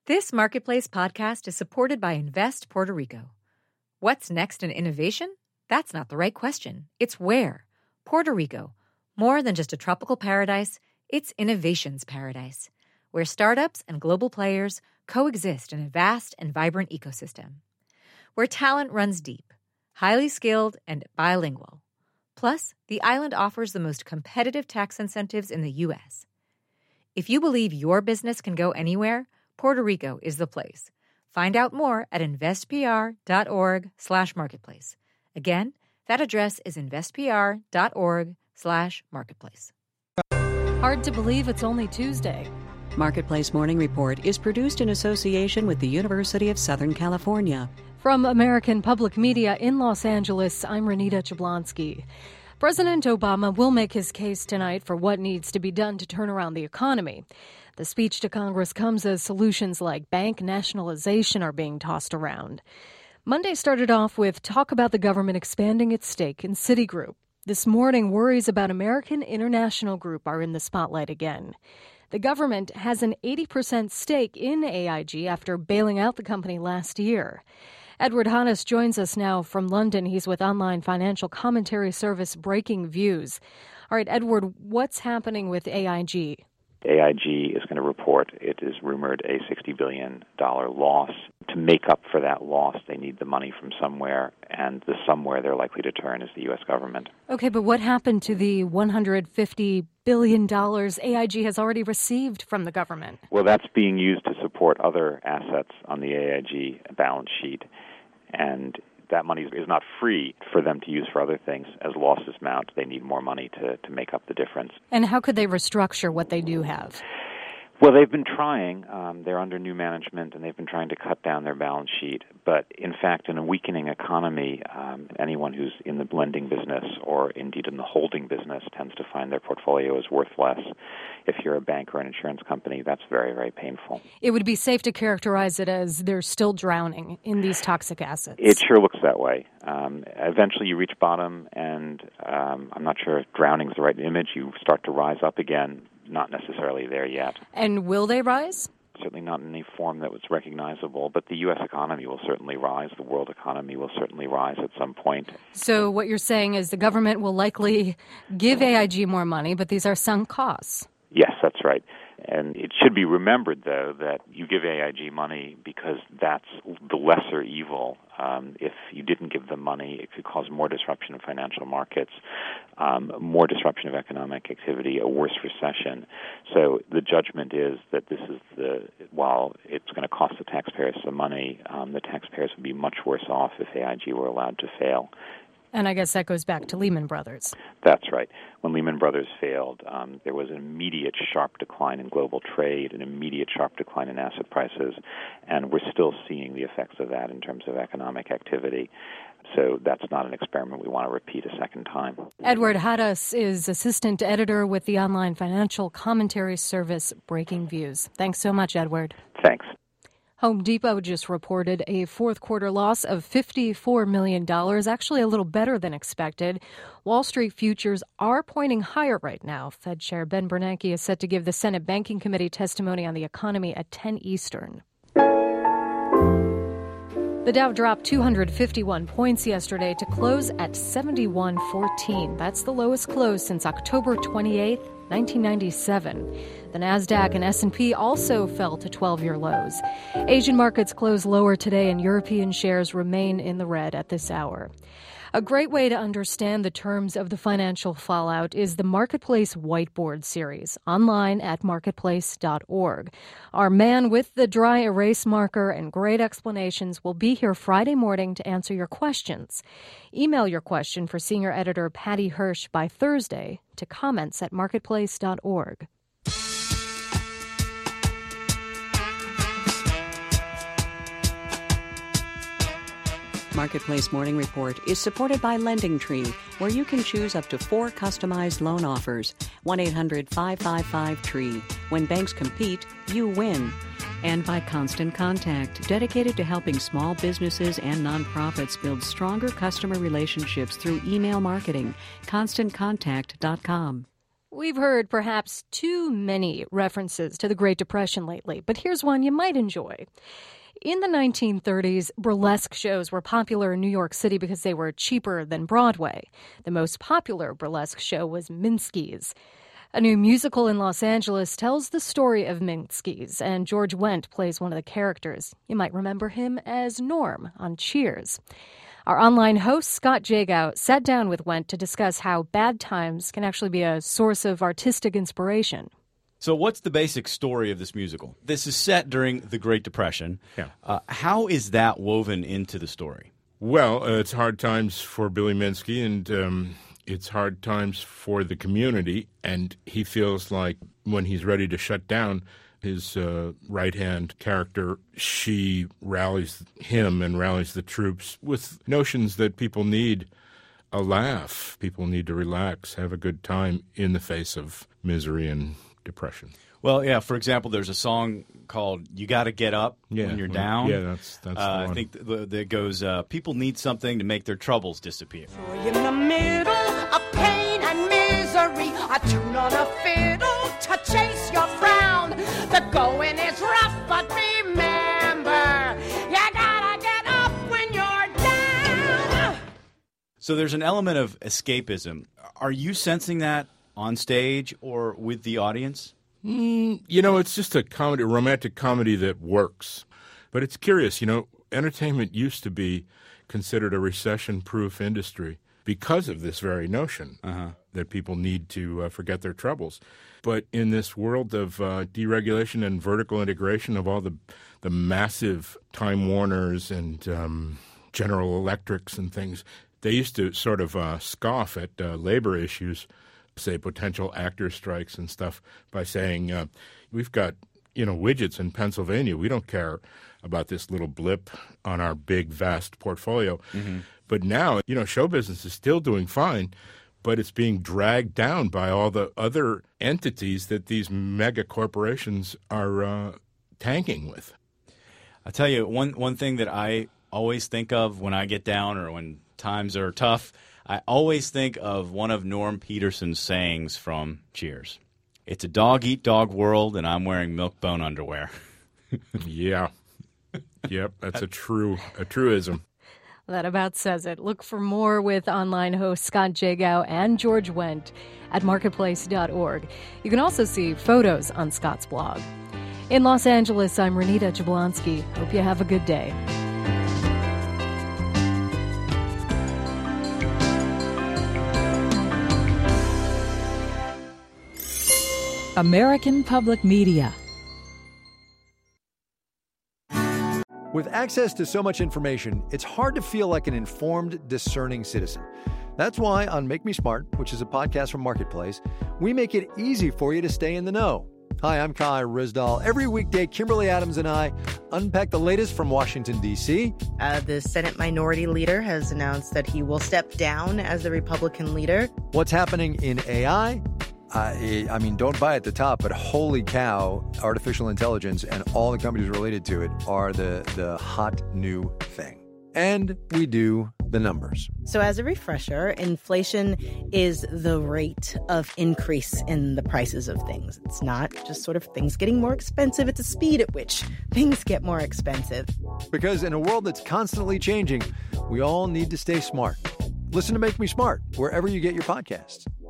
This Marketplace podcast is supported by Invest Puerto Rico. What's next in innovation? That's not the right question. It's where. Puerto Rico. More than just a tropical paradise, it's innovation's paradise, where startups and global players coexist in a vast and vibrant ecosystem. Where talent runs deep, highly skilled, and bilingual. Plus, the island offers the most competitive tax incentives in the U.S. If you believe your business can go anywhere, Puerto Rico is the place. Find out more at investpr.org/marketplace. Again, that address is investpr.org/marketplace. Hard to believe it's only Tuesday. Marketplace Morning Report is produced in association with the University of Southern California. From American Public Media in Los Angeles, I'm Renita Jablonski. President Obama will make his case tonight for what needs to be done to turn around the economy. The speech to Congress comes as solutions like bank nationalization are being tossed around. Monday started off with talk about the government expanding its stake in Citigroup. This morning, worries about American International Group are in the spotlight again. The government has an 80% stake in AIG after bailing out the company last year. Edward Hannes joins us now from London. He's with online financial commentary service Breaking Views. All right, Edward, what's happening with AIG? AIG is going to report, it is rumored, a $60 billion loss. To make up for that loss, they need the money from somewhere, and the somewhere they're likely to turn is the U.S. government. Okay, but what happened to the $150 billion AIG has already received from the government? Well, that's being used to support other assets on the AIG balance sheet, and that money is not free for them to use for other things. As losses mount, they need more money to make up the difference. And how could they restructure what they do have? Well, they've been trying. They're under new management, and they've been trying to cut down their balance sheet. But, in fact, in a weakening economy, anyone who's in the lending business or indeed in the holding business tends to find their portfolio is worth less. If you're a bank or an insurance company, that's very, very painful. It would be safe to characterize it as they're still drowning in these toxic assets. It sure looks that way. Eventually you reach bottom, and I'm not sure if drowning is the right image. You start to rise up again. Not necessarily there yet. And will they rise? Certainly not in any form that was recognizable, but the U.S. economy will certainly rise. The world economy will certainly rise at some point. So what you're saying is the government will likely give AIG more money, but these are sunk costs. Yes, that's right. And it should be remembered, though, that you give AIG money because that's the lesser evil. If you didn't give them money, it could cause more disruption in financial markets, more disruption of economic activity, a worse recession. So the judgment is that this is while it's going to cost the taxpayers some money, the taxpayers would be much worse off if AIG were allowed to fail. And I guess that goes back to Lehman Brothers. That's right. When Lehman Brothers failed, there was an immediate sharp decline in global trade, an immediate sharp decline in asset prices, and we're still seeing the effects of that in terms of economic activity. So that's not an experiment we want to repeat a second time. Edward Hadas is assistant editor with the online financial commentary service Breaking Views. Thanks so much, Edward. Thanks. Home Depot just reported a fourth quarter loss of $54 million, actually a little better than expected. Wall Street futures are pointing higher right now. Fed Chair Ben Bernanke is set to give the Senate Banking Committee testimony on the economy at 10 Eastern. The Dow dropped 251 points yesterday to close at 7114. That's the lowest close since October 28, 1997. The Nasdaq and S&P also fell to 12-year lows. Asian markets closed lower today, and European shares remain in the red at this hour. A great way to understand the terms of the financial fallout is the Marketplace Whiteboard series, online at marketplace.org. Our man with the dry erase marker and great explanations will be here Friday morning to answer your questions. Email your question for senior editor Patty Hirsch by Thursday to comments@marketplace.org. Marketplace Morning Report is supported by LendingTree, where you can choose up to 4 customized loan offers. 1-800-555-TREE. When banks compete, you win. And by Constant Contact, dedicated to helping small businesses and nonprofits build stronger customer relationships through email marketing. ConstantContact.com. We've heard perhaps too many references to the Great Depression lately, but here's one you might enjoy. In the 1930s, burlesque shows were popular in New York City because they were cheaper than Broadway. The most popular burlesque show was Minsky's. A new musical in Los Angeles tells the story of Minsky's, and George Wendt plays one of the characters. You might remember him as Norm on Cheers. Our online host, Scott Jagow, sat down with Wendt to discuss how bad times can actually be a source of artistic inspiration. So what's the basic story of this musical? This is set during the Great Depression. Yeah. How is that woven into the story? Well, it's hard times for Billy Minsky, and it's hard times for the community, and he feels like when he's ready to shut down his right-hand character, she rallies him and rallies the troops with notions that people need a laugh. People need to relax, have a good time in the face of misery and depression. Well, yeah, for example, there's a song called You Gotta Get Up When You're Down. Yeah, that's the one. I think that goes, people need something to make their troubles disappear. In the middle of pain and misery, I tune on a fiddle to chase your frown. The going is rough, but remember, you gotta get up when you're down. So there's an element of escapism. Are you sensing that on stage or with the audience? It's just a romantic comedy that works. But it's curious, entertainment used to be considered a recession-proof industry because of this very notion that people need to forget their troubles. But in this world of deregulation and vertical integration of all the massive Time Warners and General Electrics and things, they used to sort of scoff at labor issues, say potential actor strikes and stuff, by saying, we've got, widgets in Pennsylvania. We don't care about this little blip on our big, vast portfolio. Mm-hmm. But now, show business is still doing fine, but it's being dragged down by all the other entities that these mega corporations are tanking with. I'll tell you, one thing that I always think of when I get down or when times are tough, I always think of one of Norm Peterson's sayings from Cheers. It's a dog-eat-dog world, and I'm wearing milk-bone underwear. Yeah. Yep, that's a truism. That about says it. Look for more with online host Scott Jagow and George Wendt at marketplace.org. You can also see photos on Scott's blog. In Los Angeles, I'm Renita Jablonski. Hope you have a good day. American Public Media. With access to so much information, it's hard to feel like an informed, discerning citizen. That's why on Make Me Smart, which is a podcast from Marketplace, we make it easy for you to stay in the know. Hi, I'm Kai Rizdal. Every weekday, Kimberly Adams and I unpack the latest from Washington, D.C. The Senate Minority Leader has announced that he will step down as the Republican leader. What's happening in AI? I mean, don't buy at the top, but holy cow, artificial intelligence and all the companies related to it are the hot new thing. And we do the numbers. So as a refresher, inflation is the rate of increase in the prices of things. It's not just sort of things getting more expensive. It's the speed at which things get more expensive. Because in a world that's constantly changing, we all need to stay smart. Listen to Make Me Smart wherever you get your podcasts.